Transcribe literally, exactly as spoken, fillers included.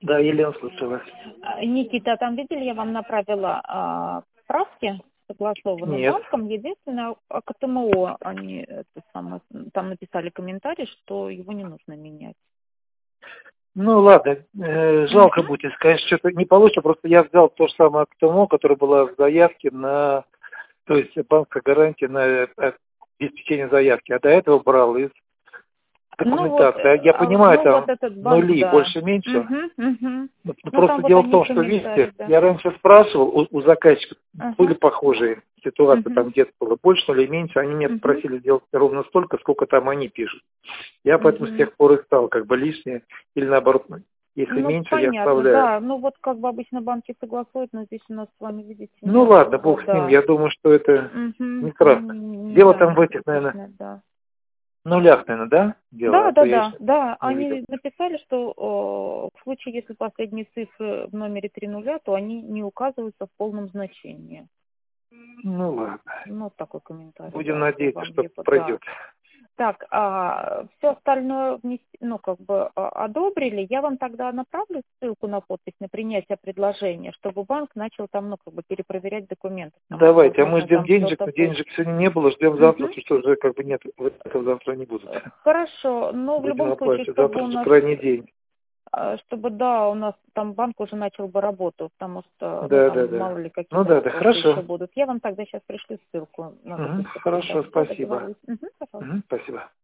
Да, Елена, слушаю вас. А, Никита, там видели, я вам направила а, справки, согласованные Нет. банком. Единственное, о КТМО они это самое, там написали комментарий, что его не нужно менять. Ну ладно, э, жалко Мгм. будет, если, конечно, что-то не получится, просто я взял то же самое КТМО, которое было в заявке на, то есть банковская гарантия на э, обеспечение заявки, а до этого брал из Ну вот, документации. э, А Я а, понимаю, ну вот там этот банк, нули, да. больше-меньше. Угу, угу. Ну, Ну там просто вот дело в они том, что, видите, комментарий, да. я раньше спрашивал у, у заказчиков, были Ага. похожие ситуации, Угу, там где-то было больше или меньше, они меня угу, просили сделать ровно столько, сколько там они пишут. Я поэтому с угу. тех пор и стал как бы лишнее, или наоборот, если Ну, меньше, я понятно, оставляю. да. Ну, вот как бы обычно банки согласуют, но здесь у нас с вами, видите, не Ну ладно, особо, бог с ним, да. я думаю, что это Угу. не страшно. Не, Дело да, там не в этих, наверное, критично, да. нулях, наверное, да, дело, Да, а то да, я да, еще да. не видел. Они написали, что о, в случае, если последние цифры в номере три нуля, то они не указываются в полном значении. Ну ладно, Ну, вот такой комментарий, будем да, что надеяться, вам что его, да. пройдет. Так, а, все остальное внести, ну, как бы а, одобрили. Я вам тогда направлю ссылку на подпись на принятие предложения, чтобы банк начал там, ну, как бы перепроверять документы, потому что, Давайте, а мы возможно, ждем там денежек, что-то но будет. денежек сегодня не было, ждем завтра, Мгм. потому что уже как бы нет, вот этого завтра не будут. Э, Хорошо, но в Будем любом случае, оплачивать. чтобы Завтра у уже нас, крайний день. э, чтобы, да, у нас там банк уже начал бы работу, потому что, ну, Да, да, там, да. мало ли, Ну какие-то да, да, вопросы еще хорошо. будут. Я вам тогда сейчас пришлю ссылку на Угу, такой-то хорошо, принятие. Все, спасибо. договорились. Угу, пожалуйста. Угу, спасибо.